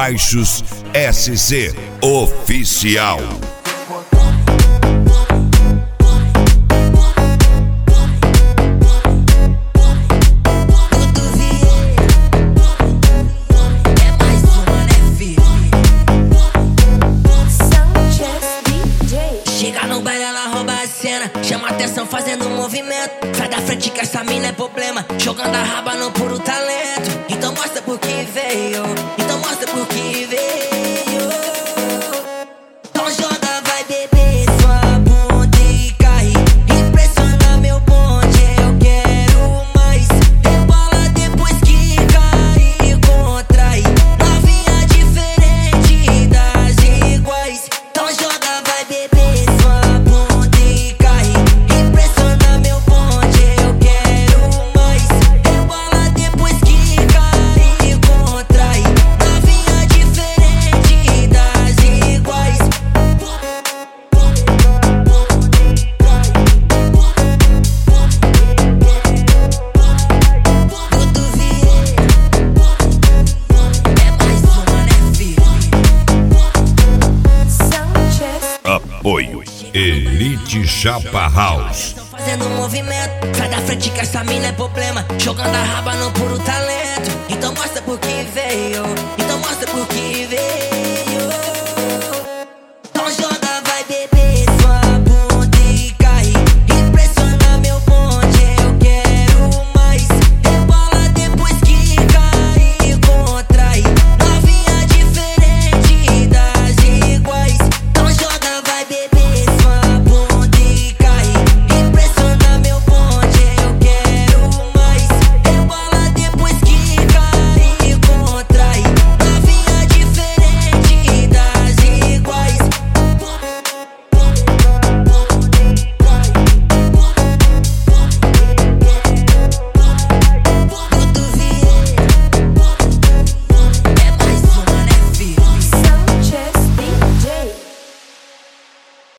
Baixos SC Oficial. Chega no baile, ela rouba a cena, chama atenção fazendo movimento. Sai da frente que essa mina é problema, jogando a raba no puro talento. Então mostra por que veio, então mostra por que veio. Então joga, vai beber sua bunda e cai. Impressiona meu bonde, eu quero mais. Rebola depois que cai e contrai. Novinha diferente das iguais. Então joga, vai beber. Apoio Elite Chapa House. Fazendo movimento, sai da frente que essa mina é problema, jogando a raba no puro talento. Então mostra por que veio, então mostra por que veio.